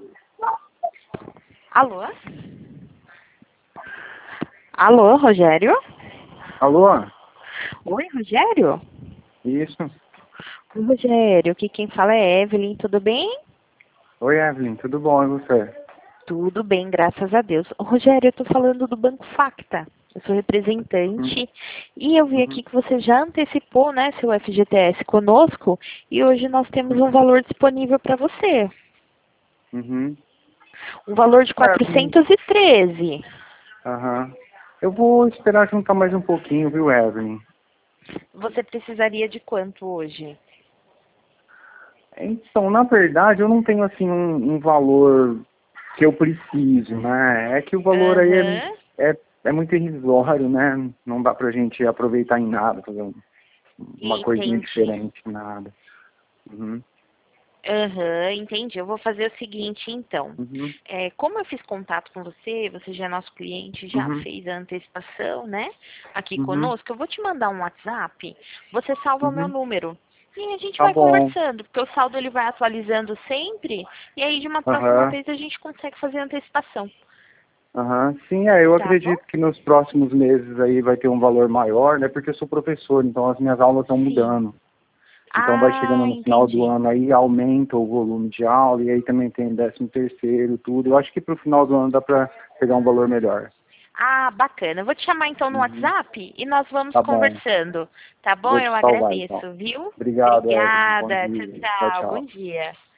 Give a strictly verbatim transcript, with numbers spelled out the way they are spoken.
Alô? Alô, Rogério? Alô? Oi, Rogério? Isso. Oi, Rogério, aqui quem fala é Evelyn, tudo bem? Oi, Evelyn, tudo bom e você? Tudo bem, graças a Deus. Rogério, eu tô falando do Banco Facta. Eu sou representante Uhum. e eu vi Uhum. aqui que você já antecipou, né, seu F G T S conosco e hoje nós temos um valor disponível para você. Uhum. Um valor de Evelyn. quatrocentos e treze. Aham. Eu vou esperar juntar mais um pouquinho, viu, Evelyn? Você precisaria de quanto hoje? Então, na verdade, eu não tenho, assim, um, um valor que eu preciso, né? É que o valor aí Aham. é, é, é muito irrisório, né? Não dá pra gente aproveitar em nada, fazer um- uma coisinha Entendi. diferente, nada. Uhum. Aham, entendi. Eu vou fazer o seguinte, então. Uhum. É, como eu fiz contato com você, você já é nosso cliente, já Uhum. fez a antecipação, né? Aqui Uhum. conosco, eu vou te mandar um WhatsApp, você salva o meu Uhum. número. E a gente Tá vai bom. conversando, porque o saldo ele vai atualizando sempre, e aí de uma próxima Aham. vez a gente consegue fazer a antecipação, Aham, sim, é, eu tá bom? acredito que nos próximos meses aí vai ter um valor maior, né? Porque eu sou professor, então as minhas aulas estão Sim. mudando. Então vai chegando Ah, no final do entendi. ano aí, aumenta o volume de aula, e aí também tem décimo terceiro, tudo. Eu acho que pro final do ano dá pra pegar um valor melhor. Ah, bacana. Eu vou te chamar então no Uhum. WhatsApp e nós vamos Tá bom, conversando, tá bom? vou Eu te salvar então. agradeço, viu? Obrigado, Evelyn. Bom Obrigada. Tchau, dia. Tchau, tchau. Bom tchau. dia.